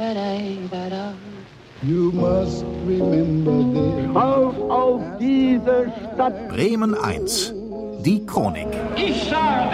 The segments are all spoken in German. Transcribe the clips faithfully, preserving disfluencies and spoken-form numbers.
You must remember this. Auf, auf diese Stadt! Bremen eins. Die Chronik. Ich sage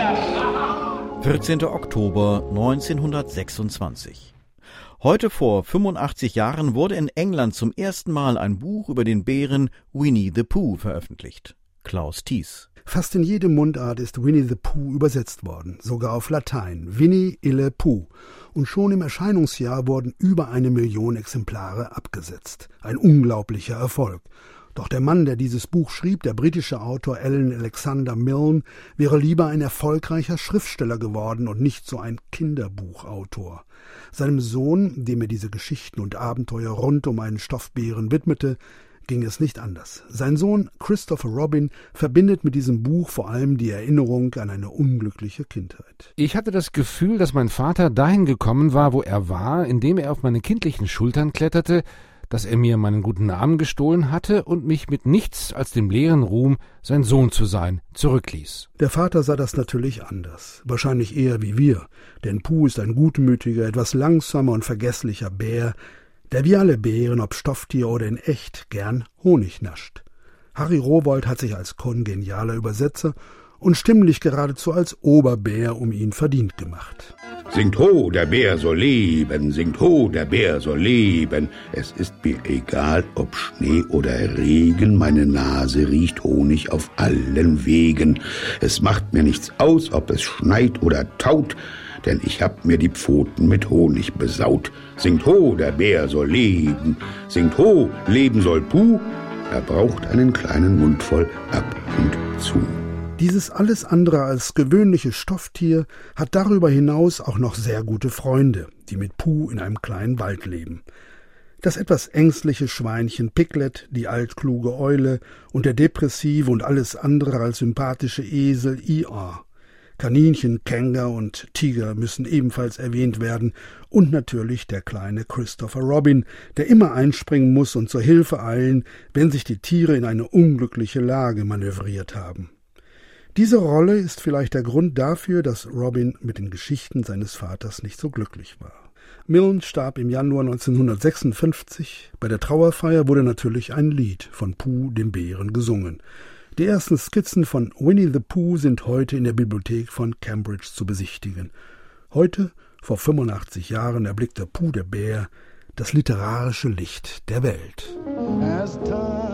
das! vierzehnter Oktober neunzehnhundertsechsundzwanzig. Heute vor fünfundachtzig Jahren wurde in England zum ersten Mal ein Buch über den Bären Winnie the Pooh veröffentlicht. Klaus Thies. Fast in jede Mundart ist Winnie the Pooh übersetzt worden, sogar auf Latein, Winnie ille Pooh. Und schon im Erscheinungsjahr wurden über eine Million Exemplare abgesetzt. Ein unglaublicher Erfolg. Doch der Mann, der dieses Buch schrieb, der britische Autor Alan Alexander Milne, wäre lieber ein erfolgreicher Schriftsteller geworden und nicht so ein Kinderbuchautor. Seinem Sohn, dem er diese Geschichten und Abenteuer rund um einen Stoffbären widmete, ging es nicht anders. Sein Sohn Christopher Robin verbindet mit diesem Buch vor allem die Erinnerung an eine unglückliche Kindheit. Ich hatte das Gefühl, dass mein Vater dahin gekommen war, wo er war, indem er auf meine kindlichen Schultern kletterte, dass er mir meinen guten Namen gestohlen hatte und mich mit nichts als dem leeren Ruhm, sein Sohn zu sein, zurückließ. Der Vater sah das natürlich anders, wahrscheinlich eher wie wir, denn Pooh ist ein gutmütiger, etwas langsamer und vergesslicher Bär, der wie alle Bären, ob Stofftier oder in echt, gern Honig nascht. Harry Rowohlt hat sich als kongenialer Übersetzer und stimmlich geradezu als Oberbär um ihn verdient gemacht. Singt ho, der Bär soll leben, singt ho, der Bär soll leben. Es ist mir egal, ob Schnee oder Regen, meine Nase riecht Honig auf allen Wegen. Es macht mir nichts aus, ob es schneit oder taut, denn ich hab mir die Pfoten mit Honig besaut. Singt ho, der Bär soll leben, singt ho, leben soll Pooh. Er braucht einen kleinen Mund voll ab und zu. Dieses alles andere als gewöhnliche Stofftier hat darüber hinaus auch noch sehr gute Freunde, die mit Pooh in einem kleinen Wald leben. Das etwas ängstliche Schweinchen Piglet, die altkluge Eule und der depressive und alles andere als sympathische Esel Eeyore. Kaninchen, Känger und Tiger müssen ebenfalls erwähnt werden und natürlich der kleine Christopher Robin, der immer einspringen muss und zur Hilfe eilen, wenn sich die Tiere in eine unglückliche Lage manövriert haben. Diese Rolle ist vielleicht der Grund dafür, dass Robin mit den Geschichten seines Vaters nicht so glücklich war. Milne starb im Januar neunzehnhundertsechsundfünfzig. Bei der Trauerfeier wurde natürlich ein Lied von Pooh, dem Bären, gesungen. Die ersten Skizzen von Winnie the Pooh sind heute in der Bibliothek von Cambridge zu besichtigen. Heute, vor fünfundachtzig Jahren, erblickte Pooh, der Bär, das literarische Licht der Welt. As time